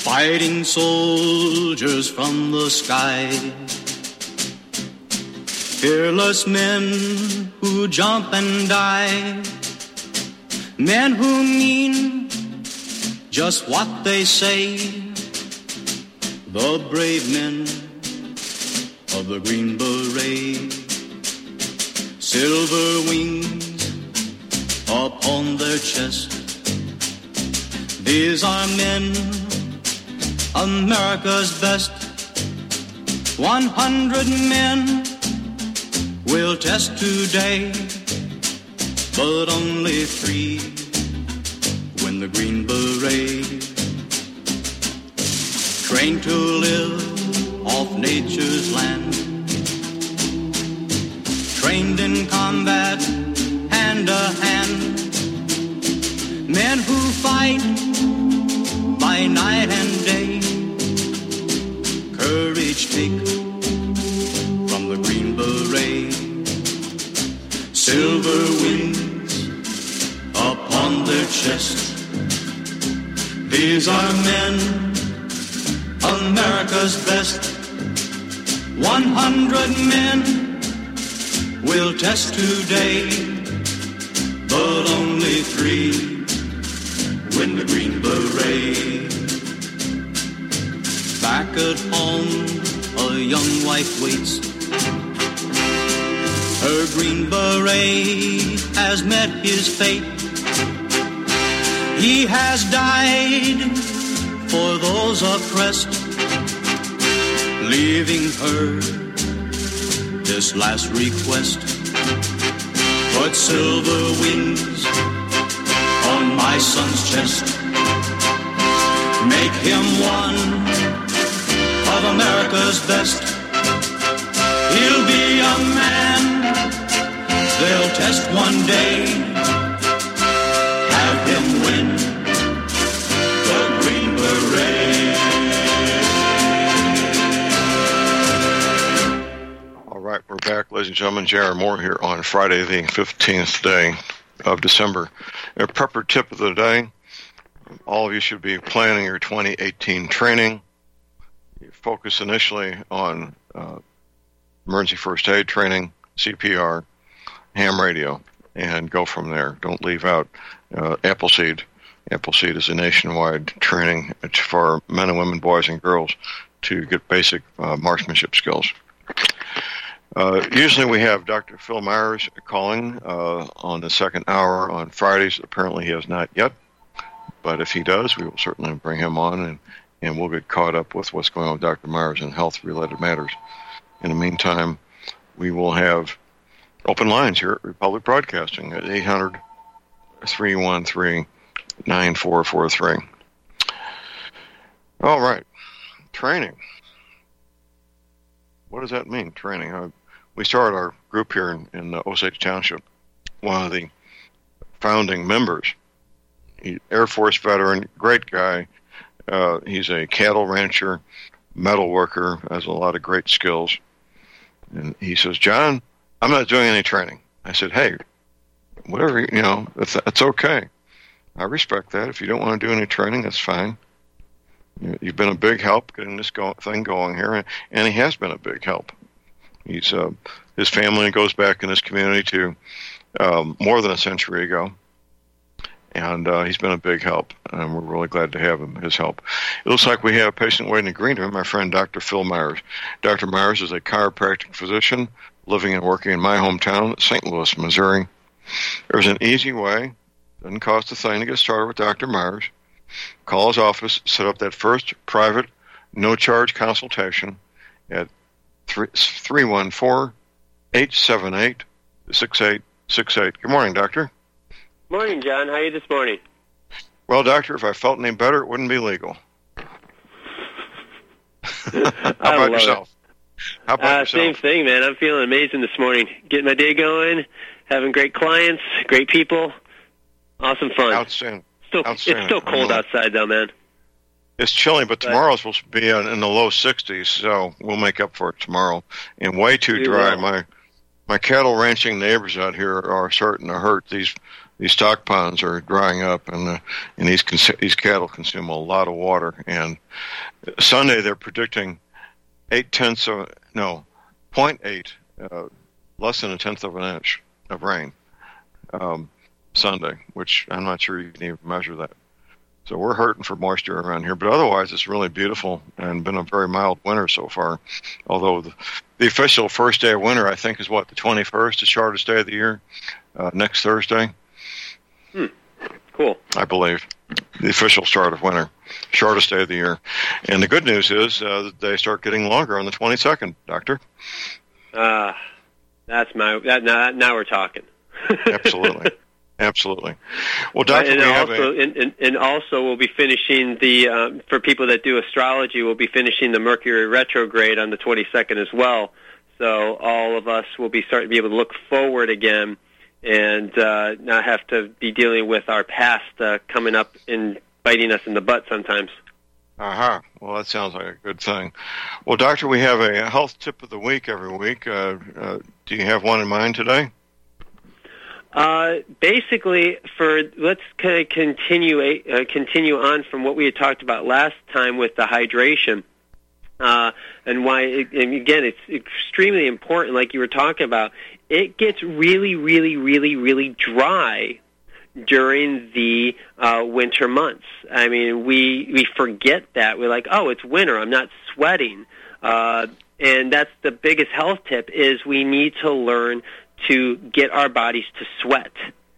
Fighting soldiers from the sky, fearless men who jump and die, men who mean just what they say, the brave men of the Green Beret, silver wings upon their chest. These are men, America's best. 100 men will test today, but only 3 win the Green Beret. Trained to live off nature's land, trained in combat hand to hand, men who fight by night and day, courage take from the Green Beret, silver wings upon their chest. These are men, America's best. 100 men will test today, but only 3 win the Green Beret. Back at home, a young wife waits. Her Green Beret has met his fate. He has died for those oppressed, leaving her this last request. Put silver wings on my son's chest. Make him one of America's best. He'll be a man they'll test one day. Have him win the Green Beret. All right, we're back, ladies and gentlemen. J.R. Moore here on Friday, the 15th day of December. A prepper tip of the day: all of you should be planning your 2018 training. You focus initially on emergency first aid training, CPR, ham radio, and go from there. Don't leave out Appleseed. Appleseed is a nationwide training for men and women, boys and girls, to get basic marksmanship skills. Usually we have Dr. Phil Myers calling on the second hour on Fridays. Apparently he has not yet, but if he does, we will certainly bring him on, and we'll get caught up with what's going on with Dr. Myers in health-related matters. In the meantime, we will have open lines here at Republic Broadcasting at 800-313-9443. All right, training. What does that mean, training? We started our group here in Osage Township. One of the founding members, Air Force veteran, great guy. He's a cattle rancher, metal worker, has a lot of great skills. And he says, John, I'm not doing any training. I said, hey, whatever, it's okay. I respect that. If you don't want to do any training, that's fine. You've been a big help getting this thing going here, and he has been a big help. He's his family goes back in this community to more than a century ago, and he's been a big help, and we're really glad to have his help. It looks like we have a patient waiting in the green room, my friend Dr. Phil Myers. Dr. Myers is a chiropractic physician living and working in my hometown, St. Louis, Missouri. There's an easy way, doesn't cost a thing to get started with Dr. Myers. Call his office, set up that first private, no-charge consultation at 314-878-6868. Good morning, Doctor. Morning, John. How are you this morning? Well, Doctor, if I felt any better, it wouldn't be legal. How about yourself? How about yourself? Same thing, man. I'm feeling amazing this morning. Getting my day going, having great clients, great people. Awesome fun. Outstanding. It's still cold outside, though, man. It's chilly, but tomorrow's supposed to be in the low 60s, so we'll make up for it tomorrow. And way too dry. My cattle ranching neighbors out here are starting to hurt. These these stock ponds are drying up, and these cattle consume a lot of water. And Sunday they're predicting 0.8, less than a tenth of an inch of rain Sunday, which I'm not sure you can even measure that. So we're hurting for moisture around here, but otherwise it's really beautiful and been a very mild winter so far. Although the official first day of winter, I think, is the 21st, the shortest day of the year, next Thursday. Cool. I believe the official start of winter, shortest day of the year. And the good news is that they start getting longer on the 22nd, Doctor. Now we're talking. Absolutely. Absolutely. Well, Doctor, and also we'll be finishing the for people that do astrology, we'll be finishing the Mercury retrograde on the 22nd as well. So all of us will be starting to be able to look forward again and not have to be dealing with our past coming up and biting us in the butt sometimes. Well, that sounds like a good thing. Well, Doctor, we have a health tip of the week every week. Do you have one in mind today? Basically, let's kind of continue on from what we had talked about last time with the hydration, and why. And again, it's extremely important. Like you were talking about, it gets really, really, really, really dry during the winter months. I mean, we forget that. We're like, oh, it's winter, I'm not sweating, and that's the biggest health tip. Is we need to learn to get our bodies to sweat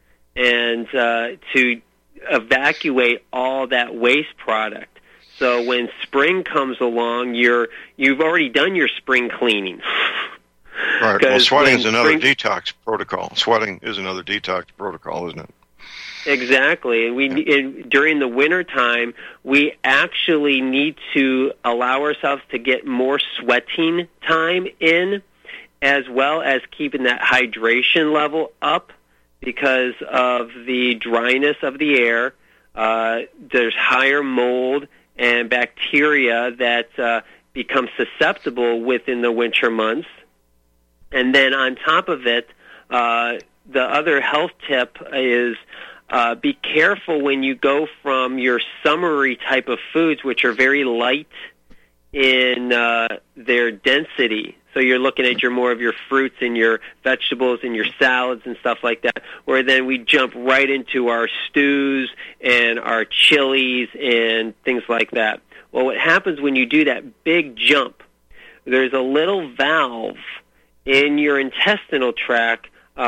and to evacuate all that waste product. So when spring comes along, you've already done your spring cleaning. Right. Well, sweating is another detox protocol. Sweating is another detox protocol, isn't it? Exactly. And during the winter time, we actually need to allow ourselves to get more sweating time in, as well as keeping that hydration level up because of the dryness of the air. There's higher mold and bacteria that become susceptible within the winter months. And then on top of it, the other health tip is be careful when you go from your summery type of foods, which are very light in their density. So you're looking at more of your fruits and your vegetables and your salads and stuff like that, where then we jump right into our stews and our chilies and things like that. Well, what happens when you do that big jump, there's a little valve in your intestinal tract.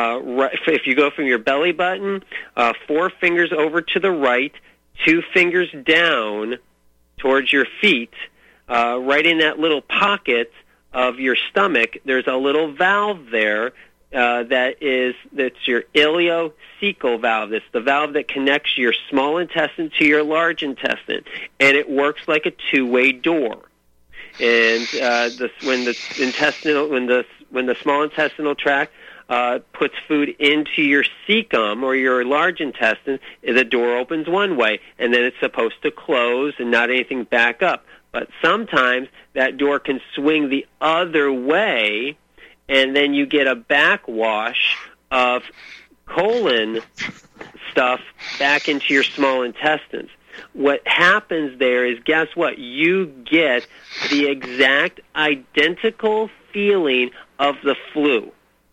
If you go from your belly button, 4 fingers over to the right, 2 fingers down towards your feet, right in that little pocket of your stomach, there's a little valve there that's your ileocecal valve. It's the valve that connects your small intestine to your large intestine, and it works like a two-way door. And when the small intestinal tract puts food into your cecum or your large intestine, the door opens one way, and then it's supposed to close and not anything back up. But sometimes that door can swing the other way, and then you get a backwash of colon stuff back into your small intestines. What happens there is, guess what? You get the exact identical feeling of the flu.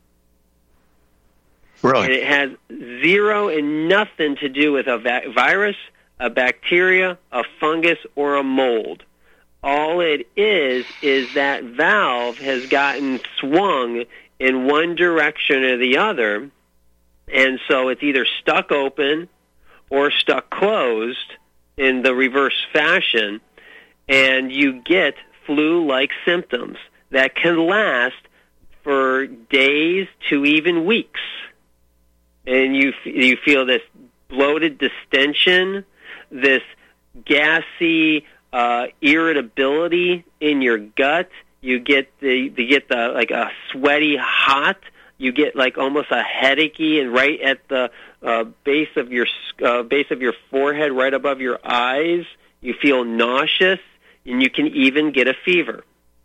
Really? And it has zero and nothing to do with a virus, a bacteria, a fungus, or a mold. All it is that valve has gotten swung in one direction or the other, and so it's either stuck open or stuck closed in the reverse fashion, and you get flu-like symptoms that can last for days to even weeks. And you feel this bloated distension, this gassy irritability in your gut. You get the like a sweaty hot. You get like almost a headachy, and right at the base of your forehead, right above your eyes, you feel nauseous, and you can even get a fever.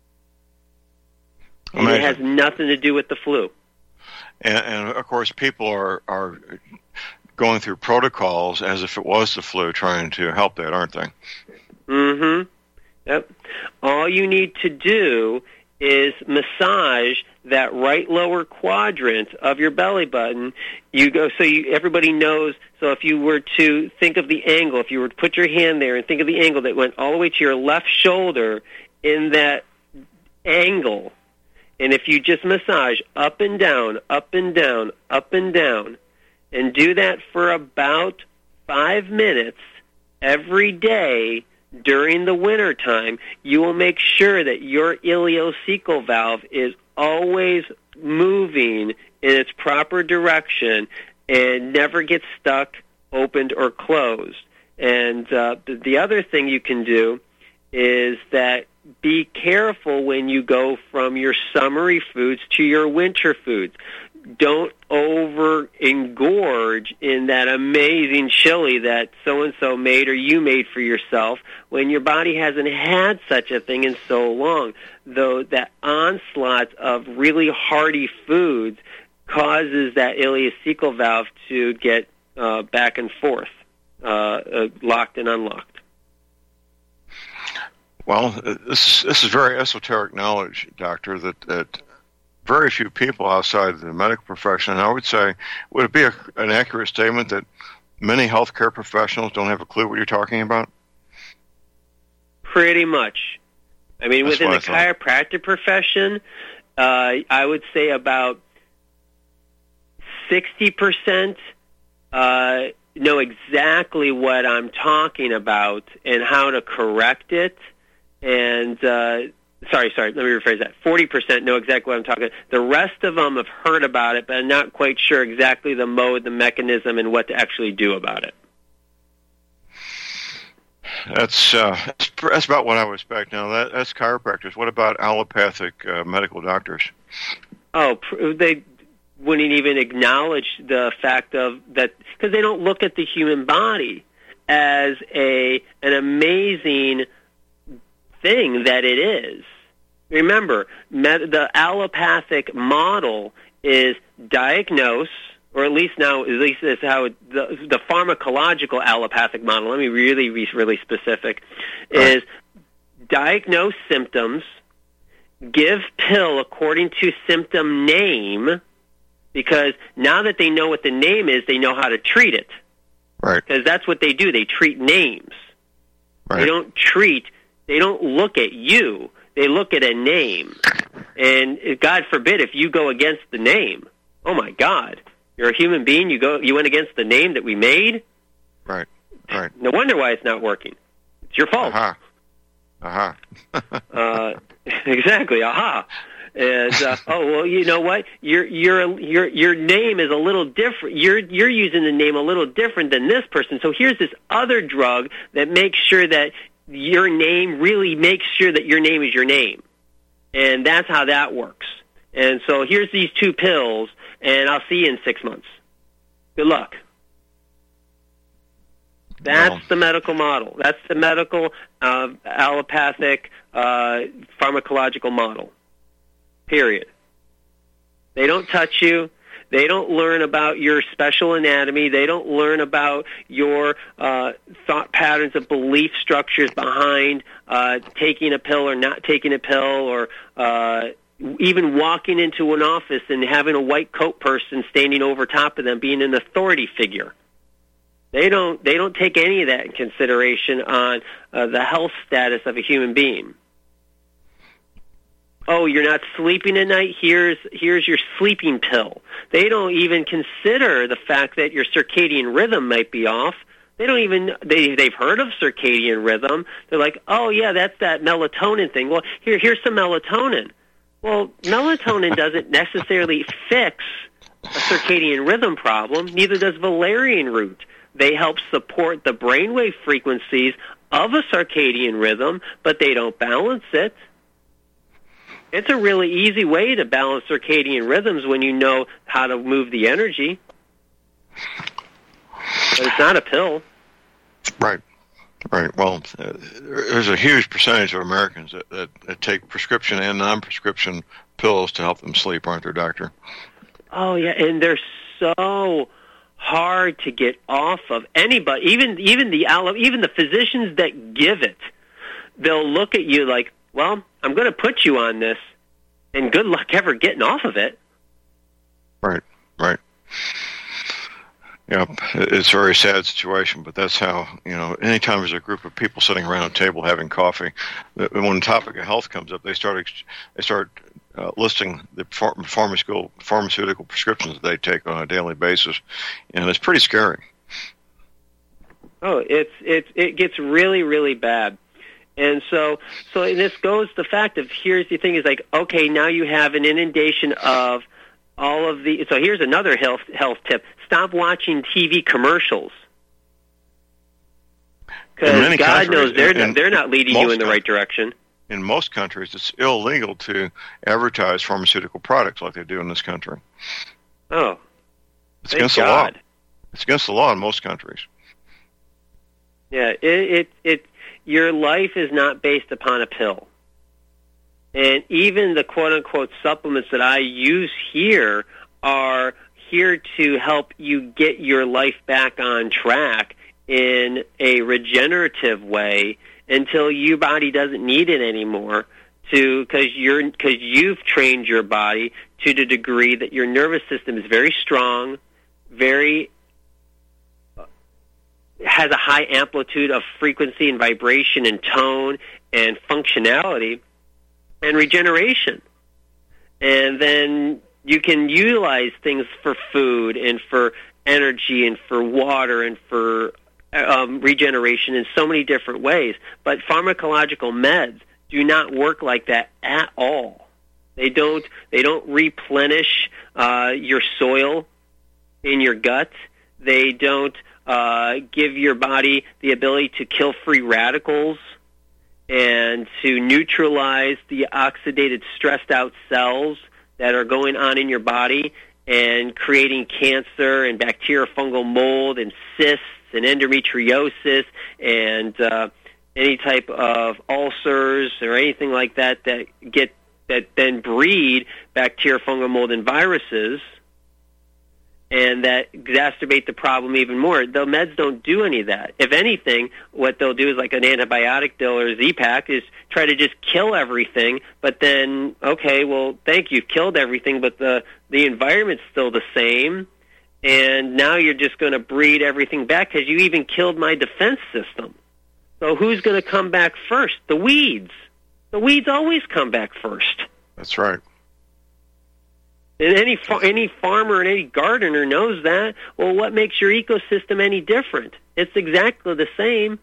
And it has nothing to do with the flu. And of course, people are going through protocols as if it was the flu, trying to help that, aren't they? Mm-hmm. Yep. All you need to do is massage that right lower quadrant of your belly button. You go everybody knows. So if you were to think of the angle, if you were to put your hand there and think of the angle that went all the way to your left shoulder in that angle, and if you just massage up and down, up and down, up and down, and do that for about 5 minutes every day during the winter time, you will make sure that your ileocecal valve is always moving in its proper direction and never gets stuck, opened, or closed. And the other thing you can do is that be careful when you go from your summery foods to your winter foods. Don't over-engorge in that amazing chili that so-and-so made or you made for yourself when your body hasn't had such a thing in so long. Though that onslaught of really hearty foods causes that ileocecal valve to get back and forth, locked and unlocked. Well, this is very esoteric knowledge, Doctor, that very few people outside the medical profession, and I would say, would it be an accurate statement that many healthcare professionals don't have a clue what you're talking about? Pretty much. I mean, within the chiropractic profession, I would say about 60% know exactly what I'm talking about and how to correct it. And sorry, let me rephrase that. 40% know exactly what I'm talking about. The rest of them have heard about it, but are not quite sure exactly the mode, the mechanism, and what to actually do about it. That's about what I would expect. Now, that's chiropractors. What about allopathic medical doctors? Oh, they wouldn't even acknowledge the fact of that, because they don't look at the human body as an amazing thing that it is. Remember, the allopathic model is diagnose, or at least is how the pharmacological allopathic model, let me really be really specific, is diagnose symptoms, give pill according to symptom name, because now that they know what the name is, they know how to treat it. Right. Because that's what they do. They treat names. Right. They don't look at you. They look at a name. And God forbid if you go against the name. Oh my God. You're a human being, you went against the name that we made? Right. No wonder why it's not working. It's your fault. Aha. Exactly, aha. And oh well, you know what? Your name is a little different. You're using the name a little different than this person. So here's this other drug that makes sure that your name really makes sure that your name is your name, and that's how that works. And so here's these 2 pills, and I'll see you in 6 months. Good luck. That's the medical model. That's the medical allopathic pharmacological model. Period. They don't touch you. They don't learn about your special anatomy. They don't learn about your thought patterns of belief structures behind taking a pill or not taking a pill, or even walking into an office and having a white coat person standing over top of them being an authority figure. They don't take any of that in consideration on the health status of a human being. Oh, you're not sleeping at night? Here's your sleeping pill. They don't even consider the fact that your circadian rhythm might be off. They don't even they've heard of circadian rhythm. They're like, "Oh yeah, that's that melatonin thing." Well, here's some melatonin. Well, melatonin doesn't necessarily fix a circadian rhythm problem. Neither does valerian root. They help support the brainwave frequencies of a circadian rhythm, but they don't balance it. It's a really easy way to balance circadian rhythms when you know how to move the energy. But it's not a pill. Right. Well, there's a huge percentage of Americans that take prescription and non-prescription pills to help them sleep, aren't there, Doctor? Oh, yeah, and they're so hard to get off of. Anybody, even the physicians that give it, they'll look at you like, well, I'm going to put you on this, and good luck ever getting off of it. Right. Yeah, it's a very sad situation, but that's how, anytime there's a group of people sitting around a table having coffee, when the topic of health comes up, they start listing the pharmaceutical prescriptions that they take on a daily basis, and it's pretty scary. Oh, it gets really, really bad. And so this goes to the fact of, here's the thing, is like, okay, now you have an inundation of all of the, so here's another health tip. Stop watching TV commercials. Because God knows they're not leading you in the right direction. In most countries, it's illegal to advertise pharmaceutical products like they do in this country. Oh, it's against the law. It's against the law in most countries. Yeah, your life is not based upon a pill. And even the quote-unquote supplements that I use here are here to help you get your life back on track in a regenerative way until your body doesn't need it anymore, because you've trained your body to the degree that your nervous system is very strong, has a high amplitude of frequency and vibration and tone and functionality and regeneration. And then you can utilize things for food and for energy and for water and for regeneration in so many different ways. But pharmacological meds do not work like that at all. They don't replenish your soil in your gut. They don't give your body the ability to kill free radicals and to neutralize the oxidated, stressed out cells that are going on in your body and creating cancer and bacterial fungal mold and cysts and endometriosis and any type of ulcers or anything like that that then breed bacterial fungal mold and viruses, and that exacerbate the problem even more. The meds don't do any of that. If anything, what they'll do is like an antibiotic pill or Z-Pak is try to just kill everything, but then, okay, well, thank you, killed everything, but the environment's still the same, and now you're just going to breed everything back because you even killed my defense system. So who's going to come back first? The weeds. The weeds always come back first. That's right. And any farmer and any gardener knows that. Well, what makes your ecosystem any different? It's exactly the same.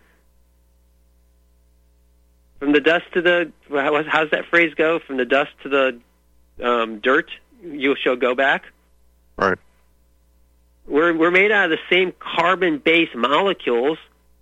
From the dust to the, how's that phrase go? From the dust to the dirt, you shall go back. Right. We're made out of the same carbon-based molecules.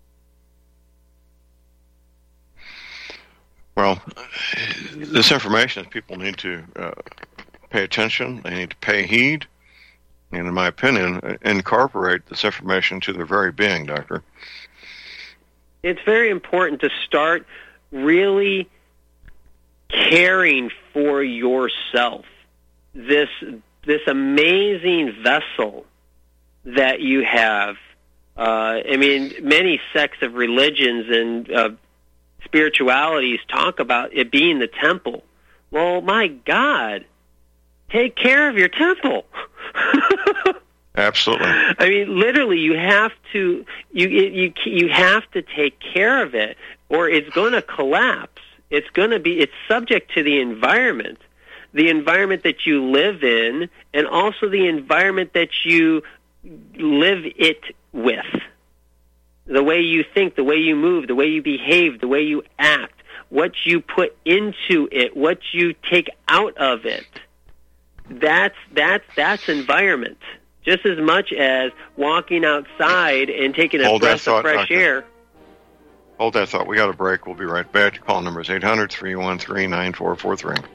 Well, this information is people need to pay attention, they need to pay heed, and in my opinion, incorporate this information to their very being, Doctor. It's very important to start really caring for yourself. This amazing vessel that you have. Many sects of religions and spiritualities talk about it being the temple. Well, my God, take care of your temple. Absolutely. I mean, literally, you have to you have to take care of it, or it's going to collapse. It's subject to the environment that you live in, and also the environment that you live it with. The way you think, the way you move, the way you behave, the way you act, what you put into it, what you take out of it. That's environment. Just as much as walking outside and taking a breath of fresh air. Hold that thought. We got a break. We'll be right back. Your call number is 800-313-9443.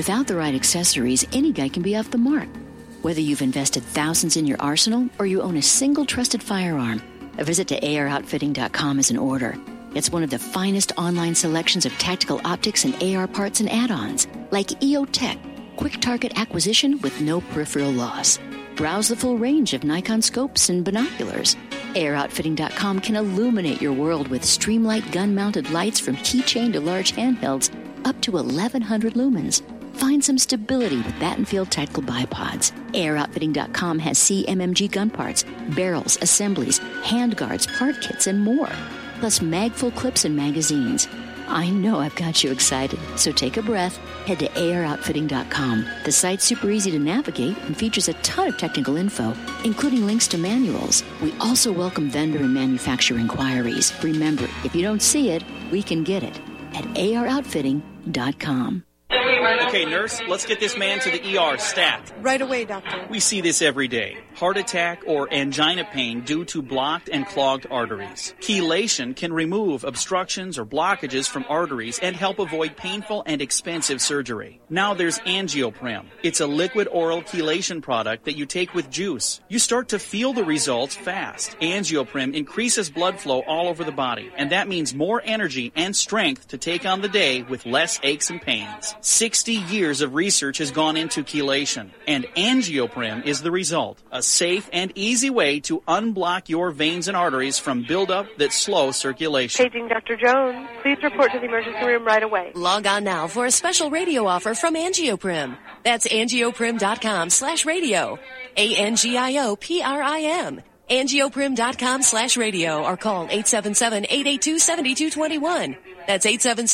Without the right accessories, any guy can be off the mark. Whether you've invested thousands in your arsenal or you own a single trusted firearm, a visit to AROutfitting.com is in order. It's one of the finest online selections of tactical optics and AR parts and add-ons, like EOTech, quick target acquisition with no peripheral loss. Browse the full range of Nikon scopes and binoculars. AROutfitting.com can illuminate your world with Streamlight gun-mounted lights from keychain to large handhelds up to 1,100 lumens. Find some stability with Battenfield Tactical Bipods. AROutfitting.com has CMMG gun parts, barrels, assemblies, handguards, part kits, and more. Plus mag-full clips and magazines. I know I've got you excited, so take a breath. Head to AROutfitting.com. The site's super easy to navigate and features a ton of technical info, including links to manuals. We also welcome vendor and manufacturer inquiries. Remember, if you don't see it, we can get it at AROutfitting.com. Okay, nurse, let's get this man to the ER stat. Right away, doctor. We see this every day. Heart attack or angina pain due to blocked and clogged arteries. Chelation can remove obstructions or blockages from arteries and help avoid painful and expensive surgery. Now there's Angioprim. It's a liquid oral chelation product that you take with juice. You start to feel the results fast. Angioprim increases blood flow all over the body, and that means more energy and strength to take on the day with less aches and pains. 60 years of research has gone into chelation, and Angioprim is the result. A safe and easy way to unblock your veins and arteries from buildup that slow circulation. Paging Dr. Jones. Please report to the emergency room right away. Log on now for a special radio offer from Angioprim. That's angioprim.com/radio. ANGIOPRIM. Angioprim.com/radio or call 877-882-7221. That's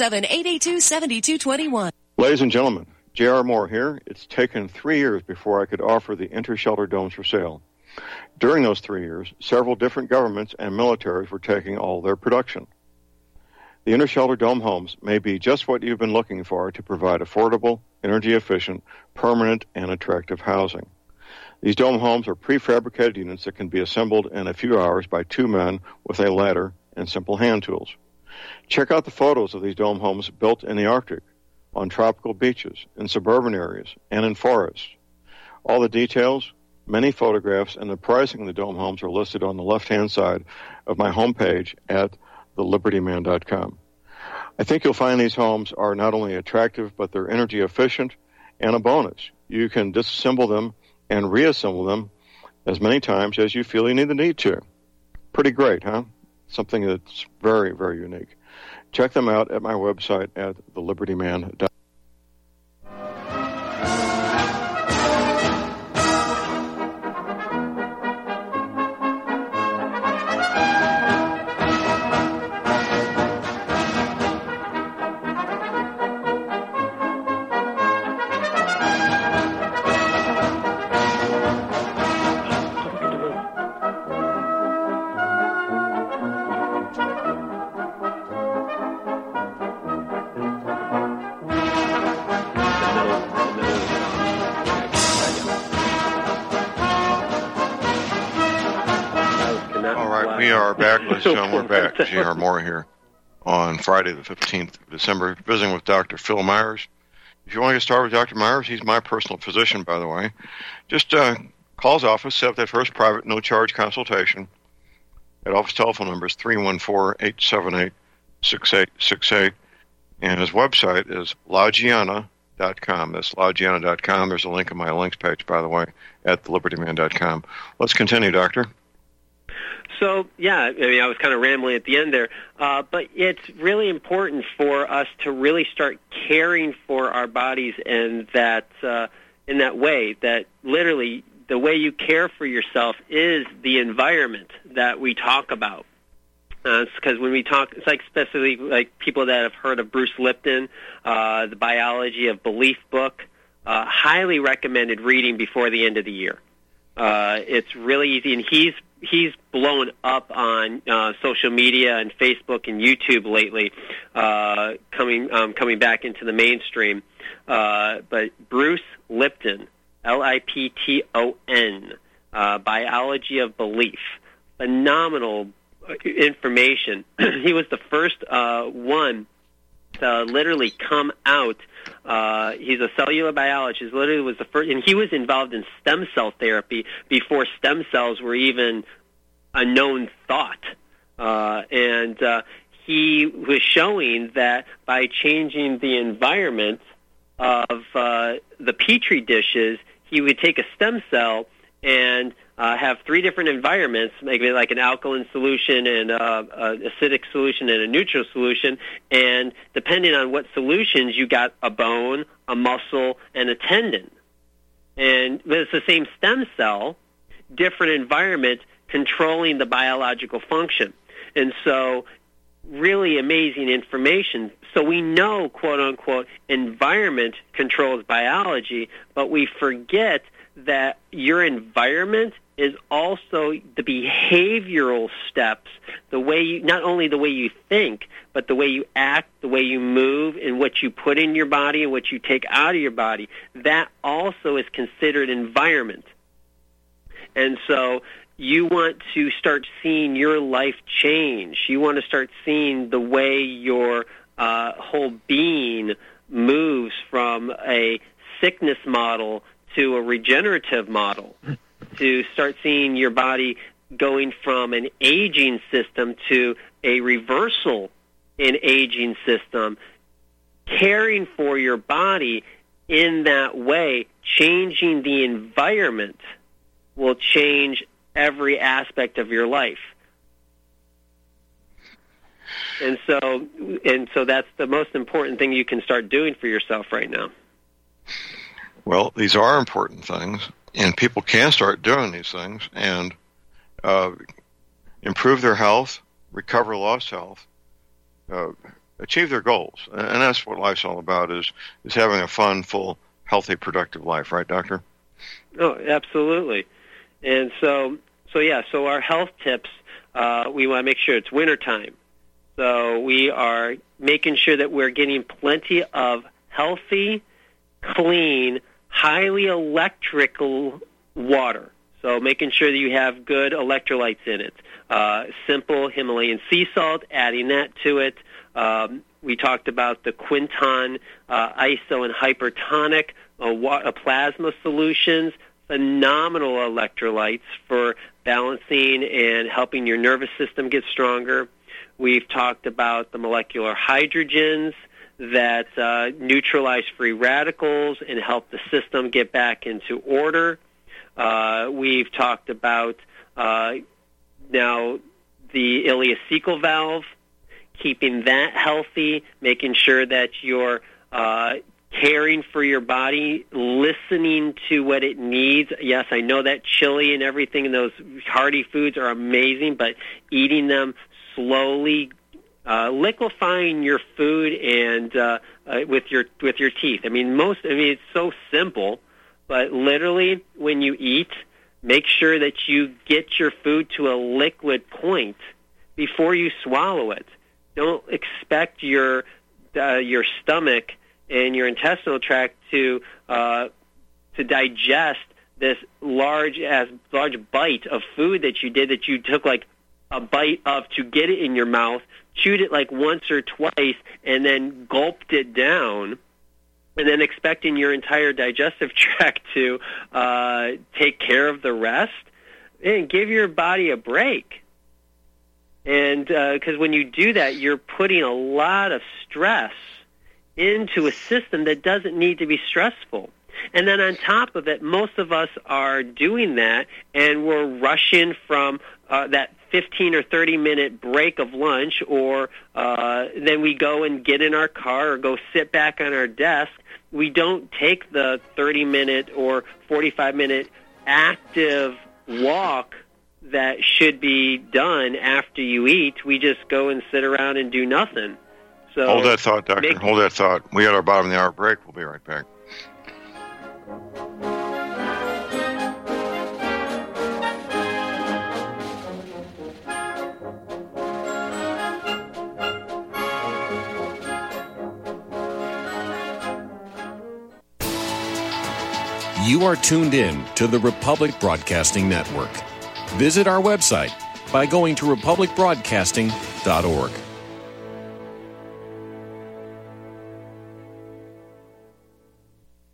877-882-7221. Ladies and gentlemen, J.R. Moore here. It's taken 3 years before I could offer the Intershelter domes for sale. During those 3 years, several different governments and militaries were taking all their production. The Intershelter dome homes may be just what you've been looking for to provide affordable, energy-efficient, permanent, and attractive housing. These dome homes are prefabricated units that can be assembled in a few hours by 2 men with a ladder and simple hand tools. Check out the photos of these dome homes built in the Arctic, on tropical beaches, in suburban areas, and in forests. All the details, many photographs, and the pricing of the dome homes are listed on the left-hand side of my homepage at thelibertyman.com. I think you'll find these homes are not only attractive, but they're energy efficient, and a bonus. You can disassemble them and reassemble them as many times as you feel you need to. Pretty great, huh? Something that's very, very unique. Check them out at my website at thelibertyman.com. We're back. J.R. Moore here on Friday the 15th of December, visiting with Dr. Phil Myers. If you want to get started with Dr. Myers, he's my personal physician, by the way. Just call his office, set up that first private, no-charge consultation. That office telephone number is 314-878-6868. And his website is lagiana.com. That's lagiana.com. There's a link in my links page, by the way, at thelibertyman.com. Let's continue, Doctor. So, yeah, I mean, I was kind of rambling at the end there, but it's really important for us to really start caring for our bodies in that way, that literally the way you care for yourself is the environment that we talk about. Because when we talk, it's like especially like people that have heard of Bruce Lipton, the Biology of Belief book, highly recommended reading before the end of the year. It's really easy, and he's blown up on social media and Facebook and YouTube lately, coming back into the mainstream. But Bruce Lipton, Lipton, Biology of Belief, phenomenal information. He was the first one literally come out. He's a cellular biologist. Literally was the first, and he was involved in stem cell therapy before stem cells were even a known thought. He was showing that by changing the environment of the Petri dishes, he would take a stem cell and have 3 different environments, maybe like an alkaline solution and acidic solution and a neutral solution, and depending on what solutions, you got a bone, a muscle, and a tendon. But it's the same stem cell, different environment controlling the biological function. And so really amazing information. So we know, quote-unquote, environment controls biology, but we forget that your environment is also the behavioral steps, the way you, not only the way you think, but the way you act, the way you move, and what you put in your body and what you take out of your body. That also is considered environment. And so you want to start seeing your life change. You want to start seeing the way your whole being moves from a sickness model to a regenerative model, to start seeing your body going from an aging system to a reversal in aging system, caring for your body in that way, changing the environment will change every aspect of your life. And so that's the most important thing you can start doing for yourself right now. Well, these are important things, and people can start doing these things and improve their health, recover lost health, achieve their goals. And that's what life's all about, is having a fun, full, healthy, productive life. Right, Doctor? Oh, absolutely. And so our health tips, we want to make sure it's wintertime. So we are making sure that we're getting plenty of healthy, clean, highly electrical water. So making sure that you have good electrolytes in it. Simple Himalayan sea salt, adding that to it. We talked about the Quinton iso and hypertonic plasma solutions. Phenomenal electrolytes for balancing and helping your nervous system get stronger. We've talked about the molecular hydrogens that neutralize free radicals and help the system get back into order. We've talked about now the ileocecal valve, keeping that healthy, making sure that you're caring for your body, listening to what it needs. Yes, I know that chili and everything and those hearty foods are amazing, but eating them slowly, liquefying your food and with your teeth. It's so simple, but literally when you eat, make sure that you get your food to a liquid point before you swallow it. Don't expect your stomach and your intestinal tract to digest this large bite of food that you took like a bite of to get it in your mouth, chewed it like once or twice, and then gulped it down, and then expecting your entire digestive tract to take care of the rest. And give your body a break. And because when you do that, you're putting a lot of stress into a system that doesn't need to be stressful. And then on top of it, most of us are doing that, and we're rushing from that 15 or 30-minute break of lunch, or then we go and get in our car or go sit back on our desk. We don't take the 30-minute or 45-minute active walk that should be done after you eat. We just go and sit around and do nothing. So hold that thought, Doctor. Hold that thought. We had our bottom of the hour break. We'll be right back. You are tuned in to the Republic Broadcasting Network. Visit our website by going to republicbroadcasting.org.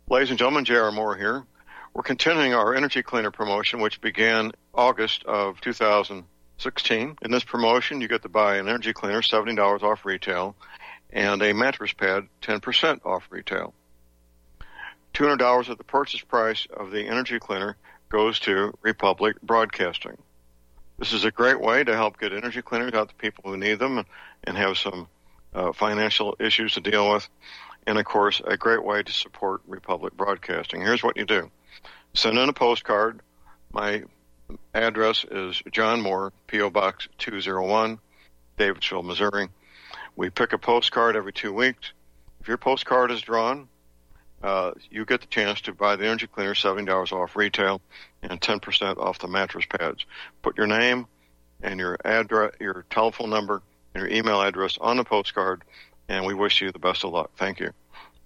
Ladies and gentlemen, J.R. Moore here. We're continuing our Energy Cleaner promotion, which began August of 2016. In this promotion, you get to buy an Energy Cleaner, $70 off retail, and a mattress pad, 10% off retail. $200 of the purchase price of the Energy Cleaner goes to Republic Broadcasting. This is a great way to help get energy cleaners out to people who need them and have some financial issues to deal with. And, of course, a great way to support Republic Broadcasting. Here's what you do. Send in a postcard. My address is John Moore, P.O. Box 201, Davidsville, Missouri. We pick a postcard every 2 weeks. If your postcard is drawn, you get the chance to buy the Energy Cleaner, $70 off retail, and 10% off the mattress pads. Put your name and your address, your telephone number, and your email address on the postcard, and we wish you the best of luck. Thank you.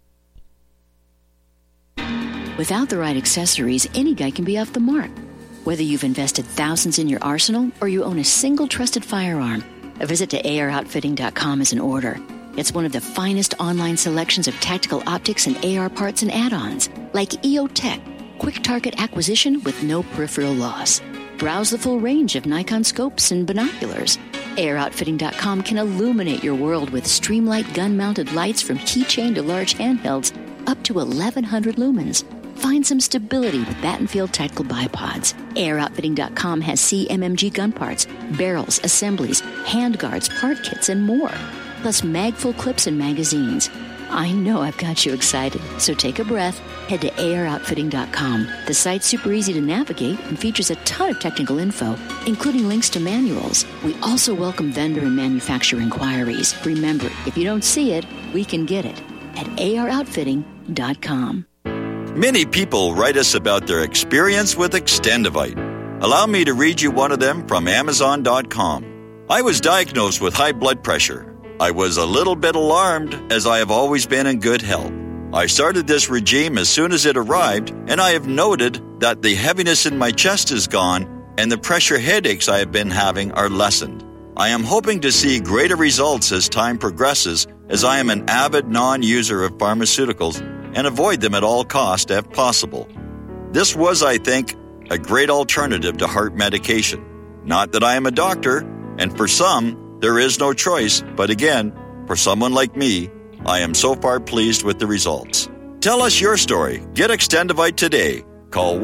Without the right accessories, any guy can be off the mark. Whether you've invested thousands in your arsenal or you own a single trusted firearm, a visit to AROutfitting.com is in order. It's one of the finest online selections of tactical optics and AR parts and add-ons, like EOTech, quick target acquisition with no peripheral loss. Browse the full range of Nikon scopes and binoculars. AROutfitting.com can illuminate your world with Streamlight gun-mounted lights from keychain to large handhelds up to 1,100 lumens. Find some stability with Battenfield Tactical Bipods. AirOutfitting.com has CMMG gun parts, barrels, assemblies, handguards, part kits, and more. Plus mag-full clips and magazines. I know I've got you excited, so take a breath. Head to AirOutfitting.com. The site's super easy to navigate and features a ton of technical info, including links to manuals. We also welcome vendor and manufacturer inquiries. Remember, if you don't see it, we can get it at AirOutfitting.com. Many people write us about their experience with Extendivite. Allow me to read you one of them from Amazon.com. I was diagnosed with high blood pressure. I was a little bit alarmed, as I have always been in good health. I started this regime as soon as it arrived, and I have noted that the heaviness in my chest is gone, and the pressure headaches I have been having are lessened. I am hoping to see greater results as time progresses, as I am an avid non-user of pharmaceuticals and avoid them at all costs if possible. This was, I think, a great alternative to heart medication. Not that I am a doctor, and for some, there is no choice, but again, for someone like me, I am so far pleased with the results. Tell us your story. Get Extendivite today. Call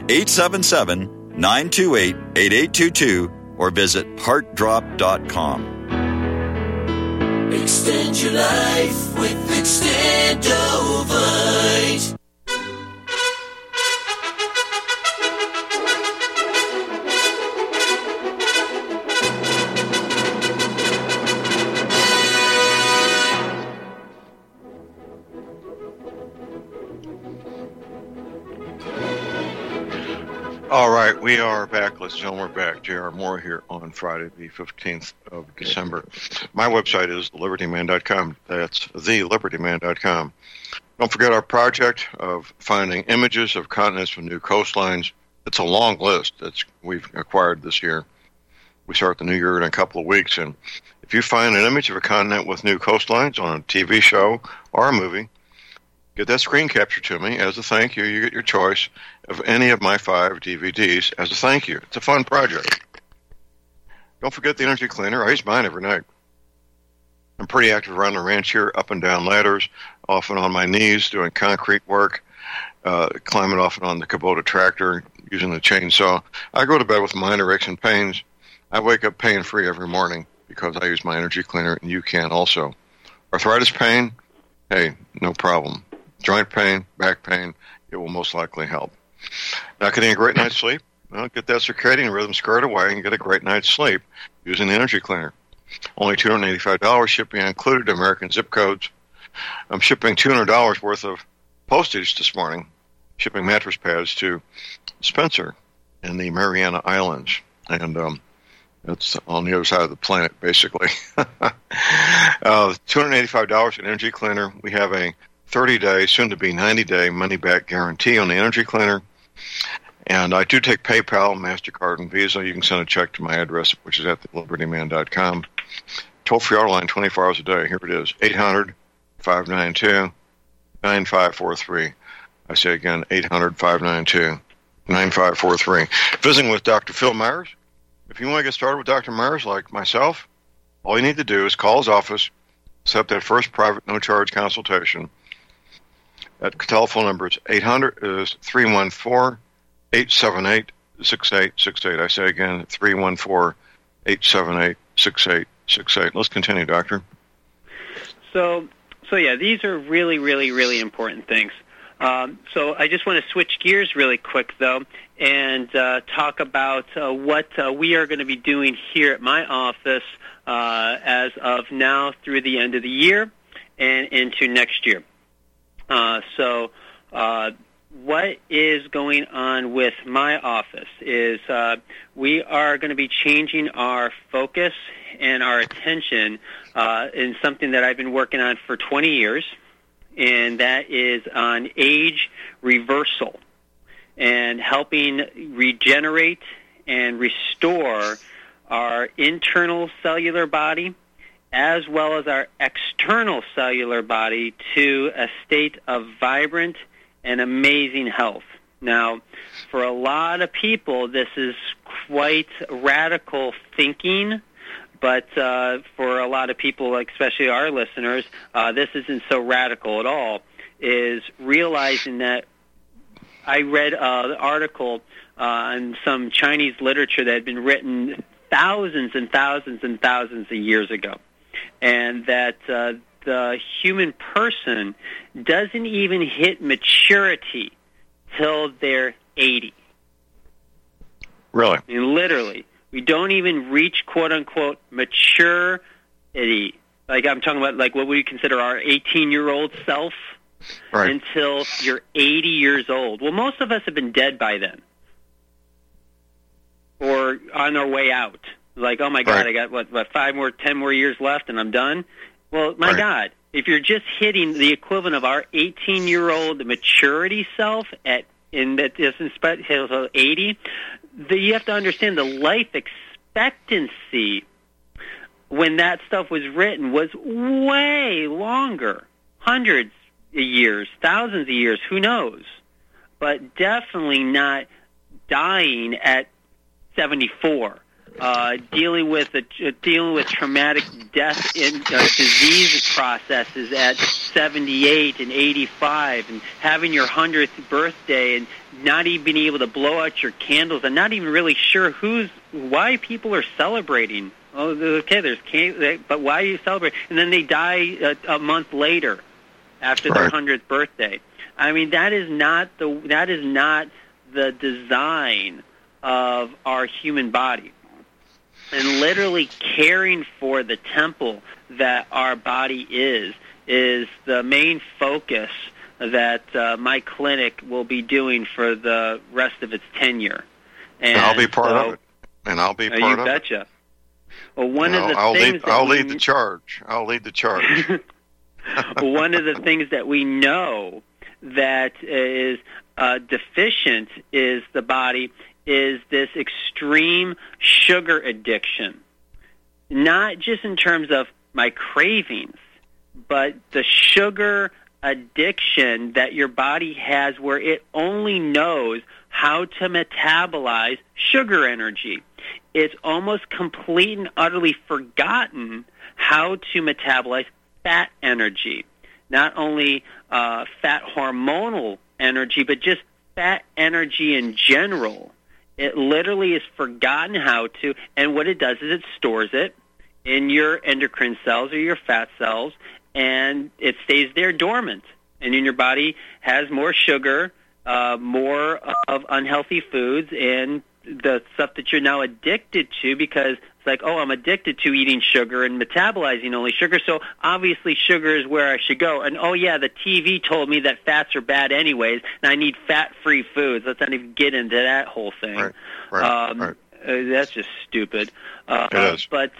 1-877-928-8822 or visit heartdrop.com. Extend your life with Extendovite. All right, we are back. Ladies and gentlemen, we're back. J.R. Moore here on Friday, the 15th of December. My website is thelibertyman.com. That's thelibertyman.com. Don't forget our project of finding images of continents with new coastlines. It's a long list that we've acquired this year. We start the new year in a couple of weeks, and if you find an image of a continent with new coastlines on a TV show or a movie, get that screen capture to me as a thank you. You get your choice of any of my 5 DVDs as a thank you. It's a fun project. Don't forget the energy cleaner. I use mine every night. I'm pretty active around the ranch here, up and down ladders, often on my knees doing concrete work, climbing off and on the Kubota tractor, using the chainsaw. I go to bed with minor aches and pains. I wake up pain-free every morning because I use my energy cleaner, and you can also. Arthritis pain, hey, no problem. Joint pain, back pain, it will most likely help. Not getting a great night's sleep? Well, get that circadian rhythm squared away and get a great night's sleep using the energy cleaner. Only $285, shipping included, American zip codes. I'm shipping $200 worth of postage this morning, shipping mattress pads to Spencer in the Mariana Islands. And that's on the other side of the planet, basically. $285 in energy cleaner. We have a 30-day, soon-to-be 90-day money-back guarantee on the energy cleaner. And I do take PayPal, MasterCard, and Visa. You can send a check to my address, which is at thelibertyman.com. Toll-free hour line 24 hours a day. Here it is, 800-592-9543. I say again, 800-592-9543. Visiting with Dr. Phil Myers. If you want to get started with Dr. Myers, like myself, all you need to do is call his office, set up that first private no-charge consultation. That telephone number is 314-878-6868. I say again, 314-878-6868. Let's continue, Doctor. So yeah, these are really, really, really important things. So I just want to switch gears really quick, though, and talk about what we are going to be doing here at my office as of now through the end of the year and into next year. So what is going on with my office is we are going to be changing our focus and our attention in something that I've been working on for 20 years, and that is on age reversal and helping regenerate and restore our internal cellular body as well as our external cellular body to a state of vibrant and amazing health. Now, for a lot of people, this is quite radical thinking, but for a lot of people, like especially our listeners, this isn't so radical at all, is realizing that I read an article on some Chinese literature that had been written thousands and thousands and thousands of years ago, and that the human person doesn't even hit maturity till they're 80. Really? I mean, literally. We don't even reach, quote-unquote, maturity. Like, I'm talking about, like, what we consider our 18-year-old self, right, until you're 80 years old. Well, most of us have been dead by then, or on our way out. Like, oh, my God, I got, what, 10 more years left, and I'm done? Well, my God, if you're just hitting the equivalent of our 18-year-old maturity self in that distance, 80, you have to understand the life expectancy when that stuff was written was way longer, hundreds of years, thousands of years, who knows, but definitely not dying at 74. Dealing with traumatic death in disease processes at 78 and 85, and having your 100th birthday and not even being able to blow out your candles, and not even really sure why people are celebrating. Oh, okay, there's cake, but why are you celebrating? And then they die a month later after their 100th birthday. I mean, that is not the design of our human body. And literally caring for the temple that our body is the main focus that my clinic will be doing for the rest of its tenure. And I'll be part of it. And I'll be part of it. You betcha. Well, I'll lead the charge. I'll lead the charge. One of the things that we know that is deficient is the body is this extreme sugar addiction. Not just in terms of my cravings, but the sugar addiction that your body has where it only knows how to metabolize sugar energy. It's almost complete and utterly forgotten how to metabolize fat energy. Not only fat hormonal energy, but just fat energy in general. It literally is forgotten how to, and what it does is it stores it in your endocrine cells or your fat cells, and it stays there dormant. And then your body has more sugar, more of unhealthy foods, and the stuff that you're now addicted to, because it's like, oh, I'm addicted to eating sugar and metabolizing only sugar, so obviously sugar is where I should go. And, oh, yeah, the TV told me that fats are bad anyways, and I need fat-free foods. Let's not even get into that whole thing. Right. That's just stupid. It is. But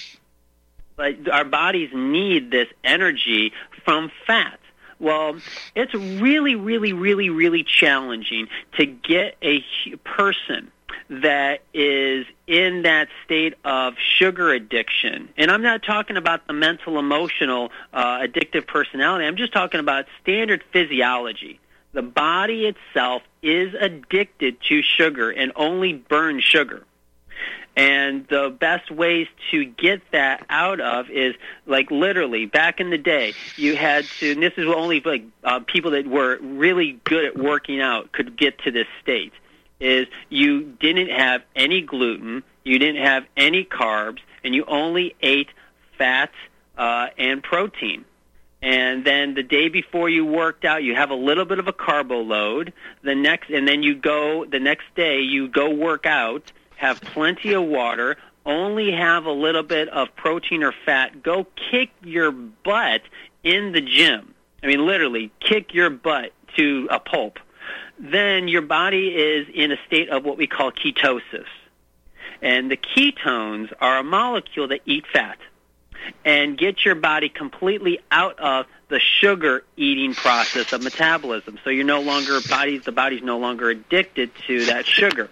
our bodies need this energy from fat. Well, it's really, really, really, really challenging to get a person that is in that state of sugar addiction. And I'm not talking about the mental, emotional, addictive personality. I'm just talking about standard physiology. The body itself is addicted to sugar and only burns sugar. And the best ways to get that out of is, like, literally, back in the day, you had to, and this is only like people that were really good at working out could get to this state, is you didn't have any gluten, you didn't have any carbs, and you only ate fat and protein. And then the day before you worked out, you have a little bit of a carbo load. And then the next day you go work out, have plenty of water, only have a little bit of protein or fat. Go kick your butt in the gym. I mean, literally, kick your butt to a pulp. Then your body is in a state of what we call ketosis. And the ketones are a molecule that eat fat and get your body completely out of the sugar-eating process of metabolism. So you're the body's no longer addicted to that sugar.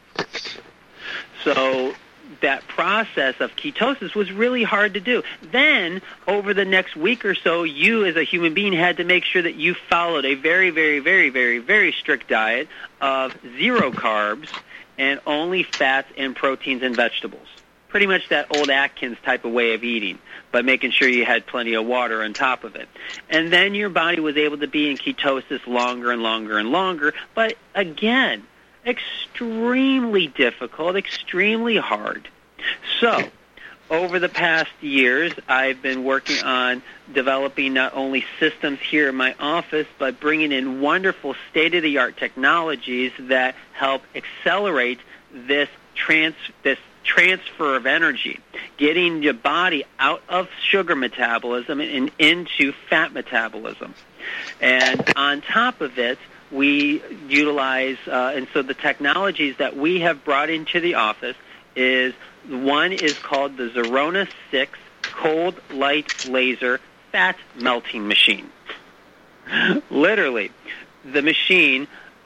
So that process of ketosis was really hard to do. Then, over the next week or so, you as a human being had to make sure that you followed a very, very, very, very, very strict diet of 0 carbs and only fats and proteins and vegetables. Pretty much that old Atkins type of way of eating, but making sure you had plenty of water on top of it. And then your body was able to be in ketosis longer and longer and longer, but again, extremely difficult, extremely hard. So, over the past years, I've been working on developing not only systems here in my office, but bringing in wonderful state-of-the-art technologies that help accelerate this transfer of energy, getting your body out of sugar metabolism and into fat metabolism. And on top of it, we utilize, and so the technologies that we have brought into the office is, one is called the Zerona 6 Cold Light Laser Fat Melting Machine. Literally, the machine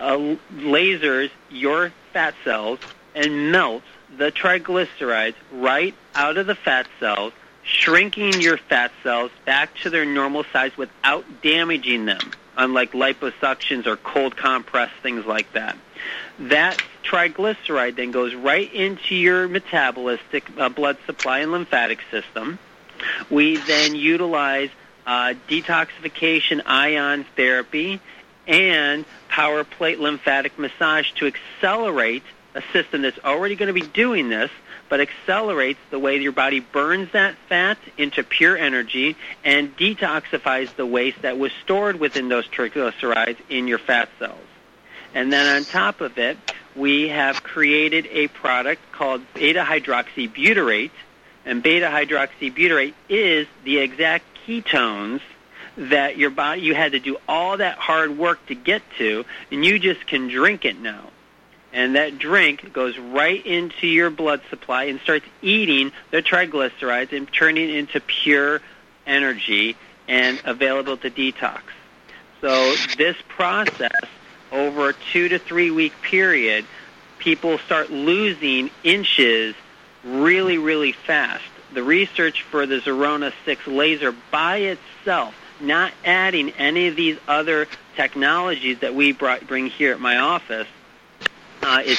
lasers your fat cells and melts the triglycerides right out of the fat cells, shrinking your fat cells back to their normal size without damaging them, unlike liposuctions or cold compress, things like that. That triglyceride then goes right into your metabolistic blood supply and lymphatic system. We then utilize detoxification ion therapy and power plate lymphatic massage to accelerate a system that's already going to be doing this, but accelerates the way your body burns that fat into pure energy and detoxifies the waste that was stored within those triglycerides in your fat cells. And then on top of it, we have created a product called beta-hydroxybutyrate, and beta-hydroxybutyrate is the exact ketones that your body, you had to do all that hard work to get to, and you just can drink it now. And that drink goes right into your blood supply and starts eating the triglycerides and turning it into pure energy and available to detox. So this process, over a 2 to 3 week period, people start losing inches really, really fast. The research for the Zerona 6 laser by itself, not adding any of these other technologies that we bring here at my office, is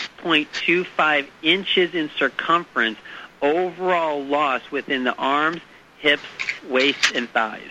6.25 inches in circumference overall loss within the arms, hips, waist, and thighs.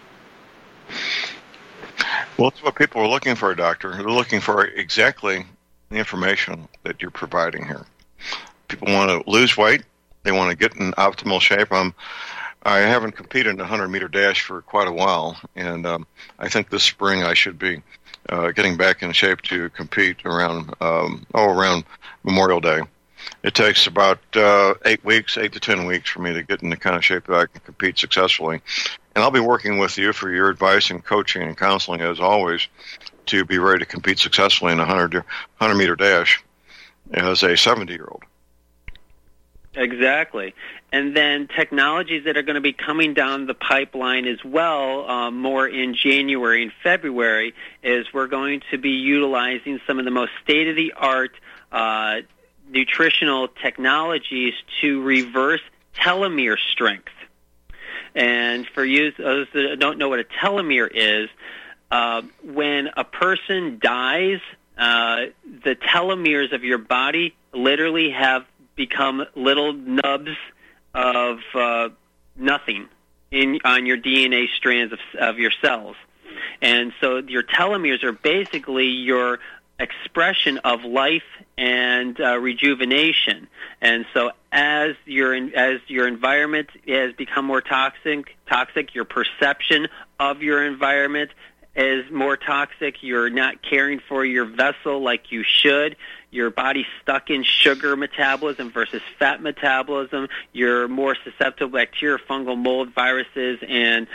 Well, that's what people are looking for, Doctor. They're looking for exactly the information that you're providing here. People want to lose weight. They want to get in optimal shape. I haven't competed in a 100-meter dash for quite a while, and I think this spring I should be getting back in shape to compete around Memorial Day. It takes about 8 to 10 weeks for me to get in the kind of shape that I can compete successfully. And I'll be working with you for your advice and coaching and counseling, as always, to be ready to compete successfully in a 100-meter dash as a 70-year-old. Exactly. And then technologies that are going to be coming down the pipeline as well, more in January and February, is we're going to be utilizing some of the most state-of-the-art nutritional technologies to reverse telomere strength. And for those that don't know what a telomere is, when a person dies, the telomeres of your body literally have become little nubs of nothing on your DNA strands of your cells. And so your telomeres are basically your expression of life and rejuvenation. And so as your environment has become more toxic, your perception of your environment is more toxic. You're not caring for your vessel like you should. Your body's stuck in sugar metabolism versus fat metabolism. You're more susceptible to bacteria, fungal, mold, viruses, and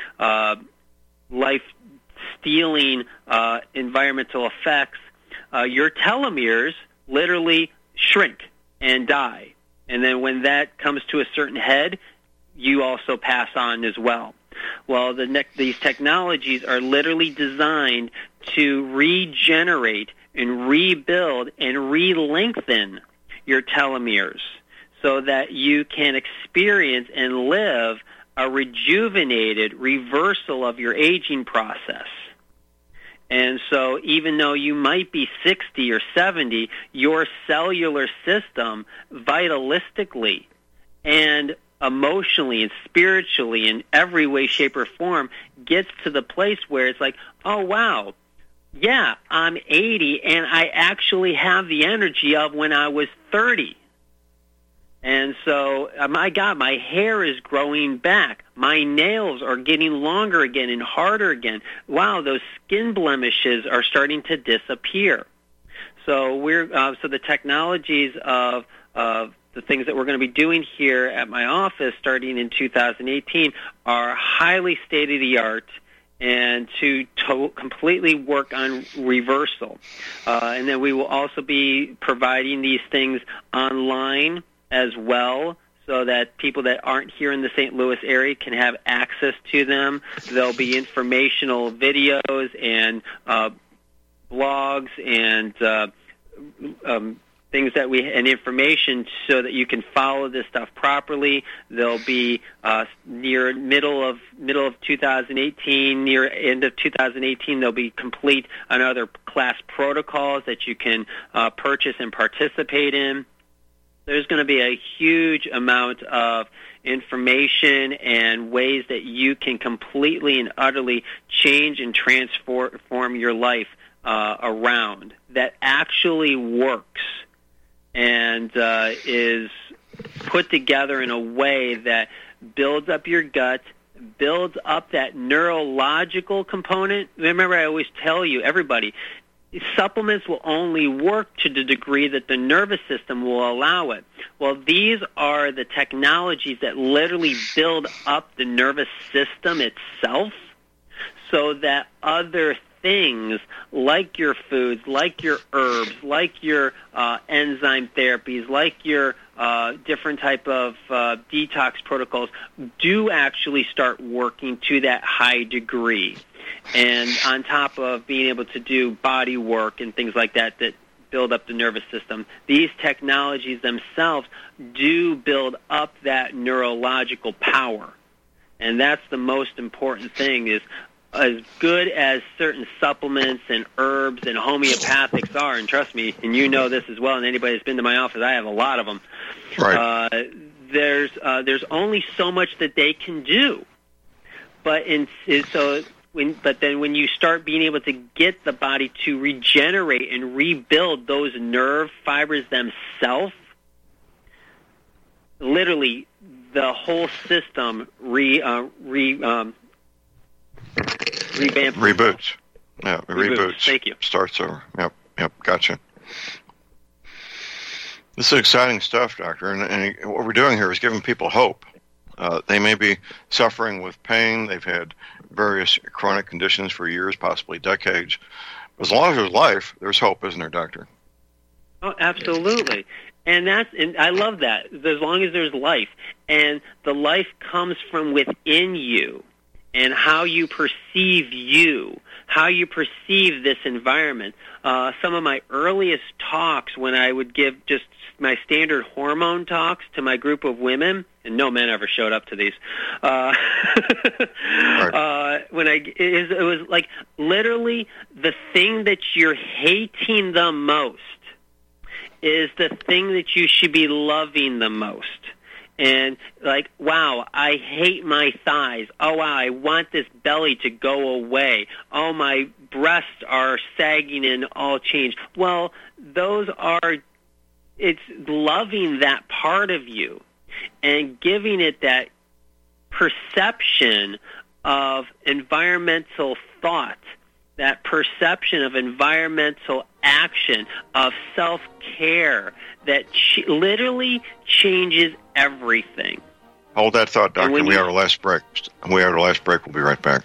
life-stealing environmental effects. Your telomeres literally shrink and die. And then when that comes to a certain head, you also pass on as well. Well, these technologies are literally designed to regenerate and rebuild and re-lengthen your telomeres so that you can experience and live a rejuvenated reversal of your aging process. And so even though you might be 60 or 70, your cellular system vitalistically and emotionally and spiritually in every way, shape, or form gets to the place where it's like, oh, wow, yeah, I'm 80 and I actually have the energy of when I was 30. And so, my God, my hair is growing back. My nails are getting longer again and harder again. Wow, those skin blemishes are starting to disappear. So so the technologies of the things that we're going to be doing here at my office starting in 2018 are highly state-of-the-art and to completely work on reversal. And then we will also be providing these things online as well, so that people that aren't here in the St. Louis area can have access to them. There'll be informational videos and blogs and things and information so that you can follow this stuff properly. There'll be near middle of 2018, near end of 2018, there'll be complete another class protocols that you can purchase and participate in. There's going to be a huge amount of information and ways that you can completely and utterly change and transform your life around that actually works and is put together in a way that builds up your gut, builds up that neurological component. Remember, I always tell you, everybody, supplements will only work to the degree that the nervous system will allow it. Well, these are the technologies that literally build up the nervous system itself so that other things like your foods, like your herbs, like your enzyme therapies, like your different type of detox protocols do actually start working to that high degree. And on top of being able to do body work and things like that that build up the nervous system, these technologies themselves do build up that neurological power. And that's the most important thing, is as good as certain supplements and herbs and homeopathics are, and trust me, and you know this as well, and anybody that's been to my office, I have a lot of them. Right. There's only so much that they can do. But then when you start being able to get the body to regenerate and rebuild those nerve fibers themselves, literally the whole system revamps. Reboots. Yeah, reboots. Thank you. Starts over. Yep, gotcha. This is exciting stuff, Doctor, and what we're doing here is giving people hope. They may be suffering with pain. They've had various chronic conditions for years, possibly decades. As long as there's life, there's hope, isn't there, Doctor? Oh, absolutely. And I love that, as long as there's life. And the life comes from within you. and how you perceive how you perceive this environment. Some of my earliest talks, when I would give just my standard hormone talks to my group of women, and no men ever showed up to these. It was like literally the thing that you're hating the most is the thing that you should be loving the most. And like, wow, I hate my thighs. Oh, wow, I want this belly to go away. Oh, my breasts are sagging and all changed. Well, it's loving that part of you and giving it that perception of environmental thought, that perception of environmental action, of self-care that literally changes everything. Hold that thought, Doctor. We are our last break. We'll be right back.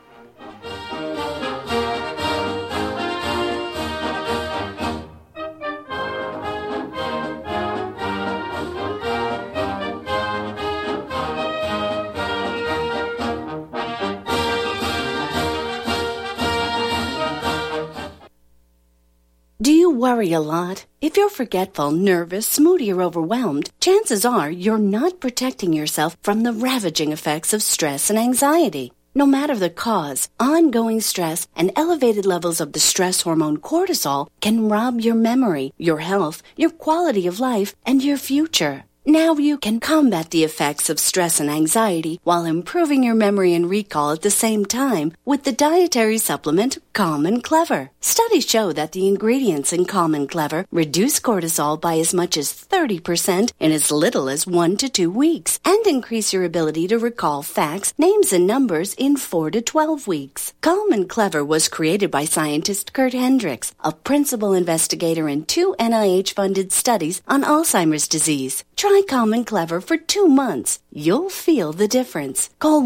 Do you worry a lot? If you're forgetful, nervous, moody, or overwhelmed, chances are you're not protecting yourself from the ravaging effects of stress and anxiety. No matter the cause, ongoing stress and elevated levels of the stress hormone cortisol can rob your memory, your health, your quality of life, and your future. Now you can combat the effects of stress and anxiety while improving your memory and recall at the same time with the dietary supplement Calm and Clever. Studies show that the ingredients in Calm and Clever reduce cortisol by as much as 30% in as little as 1 to 2 weeks and increase your ability to recall facts, names, and numbers in 4 to 12 weeks. Calm and Clever was created by scientist Kurt Hendricks, a principal investigator in 2 NIH-funded studies on Alzheimer's disease. Try Calm and Clever for 2 months. You'll feel the difference. Call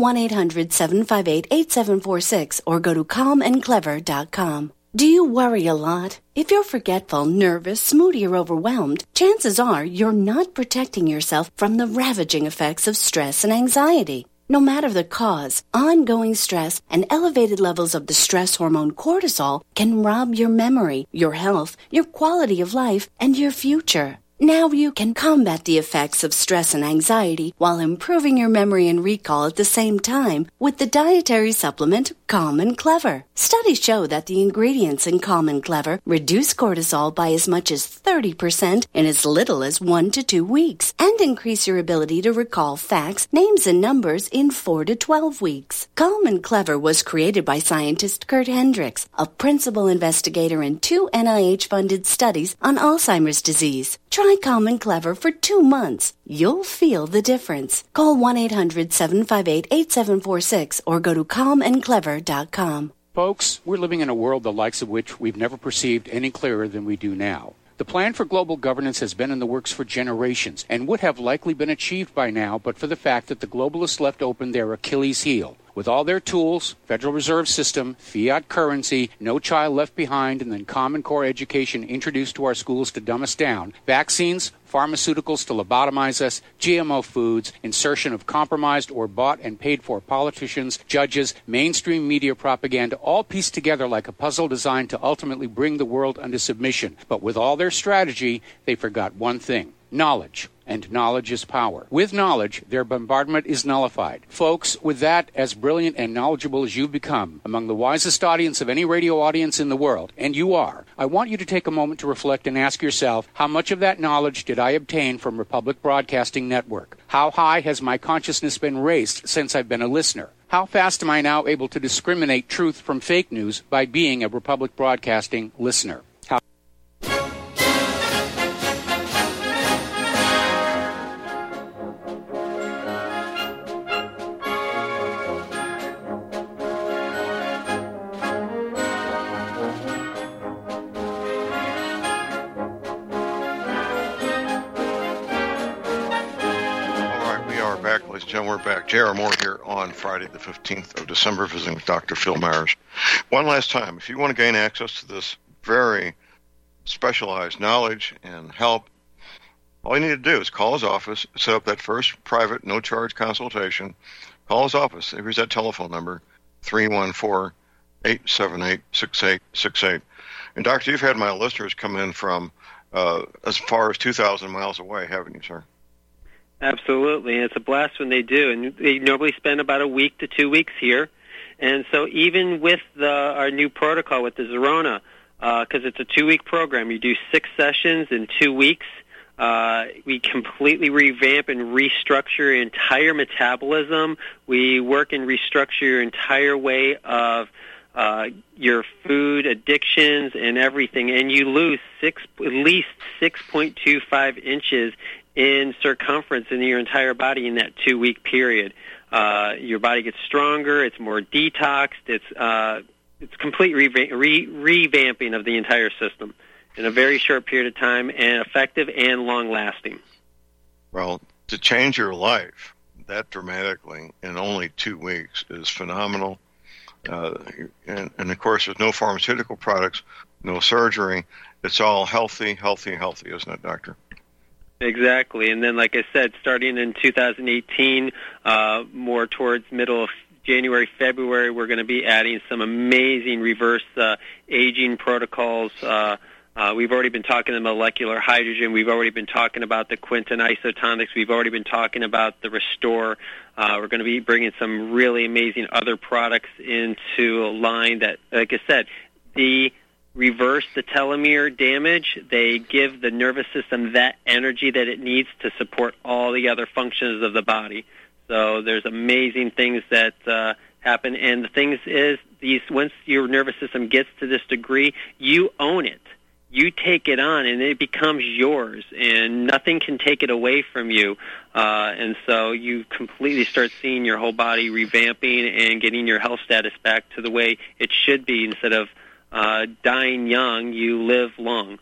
1-800-758-8746 or go to calmandclever.com. Do you worry a lot? If you're forgetful, nervous, moody, or overwhelmed, chances are you're not protecting yourself from the ravaging effects of stress and anxiety. No matter the cause, ongoing stress and elevated levels of the stress hormone cortisol can rob your memory, your health, your quality of life, and your future. Now you can combat the effects of stress and anxiety while improving your memory and recall at the same time with the dietary supplement Calm and Clever. Studies show that the ingredients in Calm and Clever reduce cortisol by as much as 30% in as little as 1 to 2 weeks and increase your ability to recall facts, names, and numbers in 4 to 12 weeks. Calm and Clever was created by scientist Kurt Hendricks, a principal investigator in 2 NIH-funded studies on Alzheimer's disease. Try Calm and Clever for 2 months. You'll feel the difference. Call 1-800-758-8746 or go to calmandclever.com. Folks, we're living in a world the likes of which we've never perceived any clearer than we do now. The plan for global governance has been in the works for generations and would have likely been achieved by now but for the fact that the globalists left open their Achilles heel. With all their tools, Federal Reserve System, fiat currency, no child left behind, and then Common Core education introduced to our schools to dumb us down, vaccines, pharmaceuticals to lobotomize us, GMO foods, insertion of compromised or bought and paid for politicians, judges, mainstream media propaganda, all pieced together like a puzzle designed to ultimately bring the world under submission. But with all their strategy, they forgot one thing: knowledge. And knowledge is power. With knowledge, their bombardment is nullified. Folks, with that, as brilliant and knowledgeable as you've become, among the wisest audience of any radio audience in the world, and you are, I want you to take a moment to reflect and ask yourself, how much of that knowledge did I obtain from Republic Broadcasting Network? How high has my consciousness been raised since I've been a listener? How fast am I now able to discriminate truth from fake news by being a Republic Broadcasting listener? We're back. J.R. Moore here on Friday the 15th of December, visiting with Dr. Phil Myers. One last time, if you want to gain access to this very specialized knowledge and help, all you need to do is call his office, set up that first private, no-charge consultation, call his office. Here's that telephone number, 314-878-6868. And, Doctor, you've had my listeners come in from as far as 2,000 miles away, haven't you, sir? Absolutely. And it's a blast when they do. And they normally spend about a week to 2 weeks here. And so even with our new protocol with the Zerona, because it's a 2-week program, you do 6 sessions in 2 weeks. We completely revamp and restructure your entire metabolism. We work and restructure your entire way of your food addictions and everything, and you lose at least 6.25 inches in circumference in your entire body in that 2-week period. Your body gets stronger. It's more detoxed. It's complete revamping of the entire system in a very short period of time, and effective and long-lasting. Well, to change your life that dramatically in only 2 weeks is phenomenal. And of course, there's no pharmaceutical products, no surgery. It's all healthy, isn't it, Doctor? Exactly. And then, like I said, starting in 2018, more towards middle of January, February, we're going to be adding some amazing reverse aging protocols. We've already been talking about molecular hydrogen. We've already been talking about the Quinton isotonics. We've already been talking about the Restore. We're going to be bringing some really amazing other products into a line that, like I said, they reverse the telomere damage. They give the nervous system that energy that it needs to support all the other functions of the body. So there's amazing things that happen. And the thing is, once your nervous system gets to this degree, you own it. You take it on, and it becomes yours, and nothing can take it away from you. And so you completely start seeing your whole body revamping and getting your health status back to the way it should be. Instead of dying young, you live long.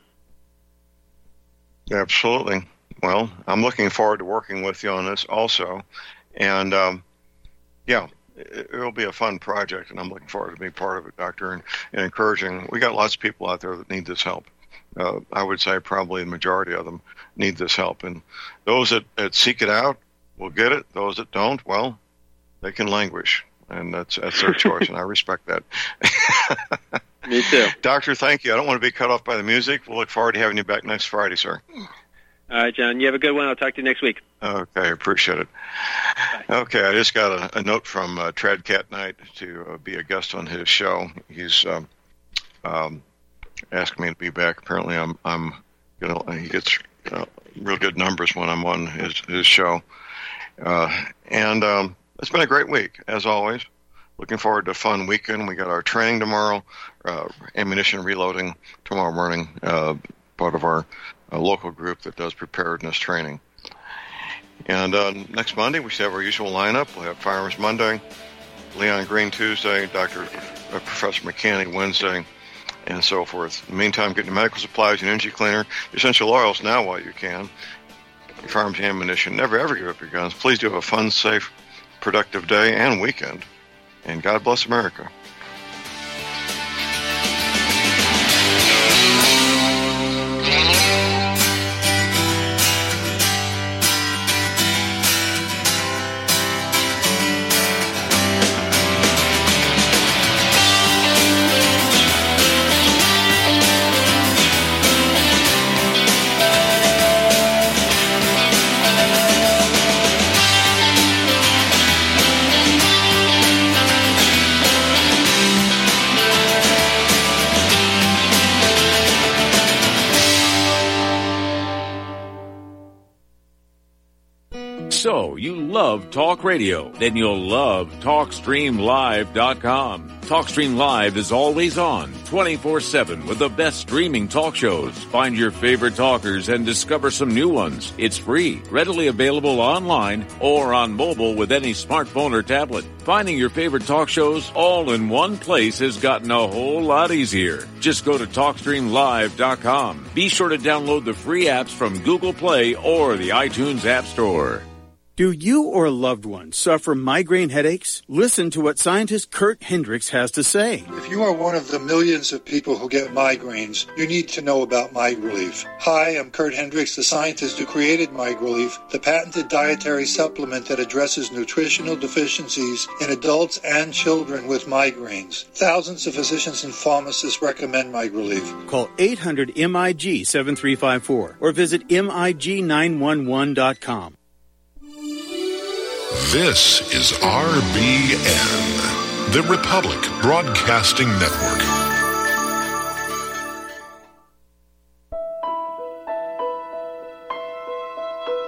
Absolutely. Well, I'm looking forward to working with you on this also. And, it'll be a fun project, and I'm looking forward to being part of it, Doctor, and encouraging. We got lots of people out there that need this help. I would say probably the majority of them need this help. And those that seek it out will get it. Those that don't, well, they can languish. And that's their choice, and I respect that. Me too. Doctor, thank you. I don't want to be cut off by the music. We'll look forward to having you back next Friday, sir. All right, John. You have a good one. I'll talk to you next week. Okay, appreciate it. Bye. Okay, I just got a note from Trad Cat Knight to be a guest on his show. He's asking me to be back. Apparently, he gets real good numbers when I'm on his show. And it's been a great week, as always. Looking forward to a fun weekend. We got our training tomorrow, ammunition reloading tomorrow morning, part of our local group that does preparedness training. And next Monday, we should have our usual lineup. We'll have Firearms Monday, Leon Green Tuesday, Professor McCanny Wednesday, and so forth. In the meantime, get your medical supplies, your energy cleaner, your essential oils now while you can, your firearms and ammunition. Never, ever give up your guns. Please do have a fun, safe, productive day and weekend. And God bless America. So, you love talk radio? Then you'll love TalkStreamLive.com. TalkStream Live is always on, 24/7 with the best streaming talk shows. Find your favorite talkers and discover some new ones. It's free, readily available online or on mobile with any smartphone or tablet. Finding your favorite talk shows all in one place has gotten a whole lot easier. Just go to TalkStreamLive.com. Be sure to download the free apps from Google Play or the iTunes App Store. Do you or a loved one suffer migraine headaches? Listen to what scientist Kurt Hendricks has to say. If you are one of the millions of people who get migraines, you need to know about MigRelief. Hi, I'm Kurt Hendricks, the scientist who created MigRelief, the patented dietary supplement that addresses nutritional deficiencies in adults and children with migraines. Thousands of physicians and pharmacists recommend MigRelief. Call 800-MIG-7354 or visit MIG911.com. This is RBN, the Republic Broadcasting Network.